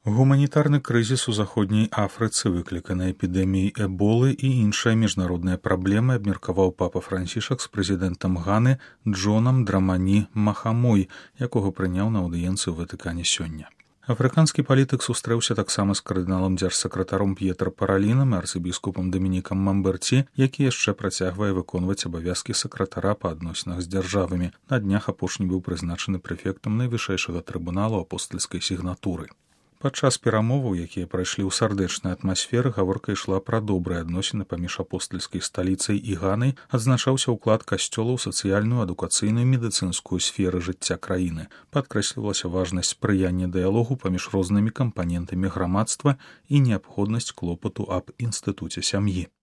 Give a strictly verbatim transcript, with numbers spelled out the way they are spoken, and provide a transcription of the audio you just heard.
Гуманітарны крызіс у заходняй Афрыцы, выкліканы эпідэміяй эболы і іншыя міжнародныя праблемы, абмеркаваў папа Францішак з прэзідэнтам Ганы Джонам Драмані Махамой, якога прыняў на аўдыенцыі ў Ватыкане сёння. Афрыканскі палітык сустрэўся таксама з кардыналам дзяржсакратаром П'етра Паралінам і арцыбіскупам Дамінікам Мамберці, які яшчэ працягвае выконваць абавязкі сакратара па адносінах з дзяржавамі. На днях апошні быў прызначаны прэфектам найвышэйшага трыбуналу апостальскай сігнатуры. Падчас перамоваў, якія прайшлі ў сардэчнай атмасферы, гаворка ішла пра добрыя адносіны паміж апостальскай сталіцай і Ганай, адзначаўся ўклад касцёла ў сацыяльную, адукацыйную і медыцынскую сферы жыцця краіны. Падкрэслівалася важнасць спрыяння дыялогу паміж рознымі кампанентамі грамадства і неабходнасць клопату аб інстытуце сям'і.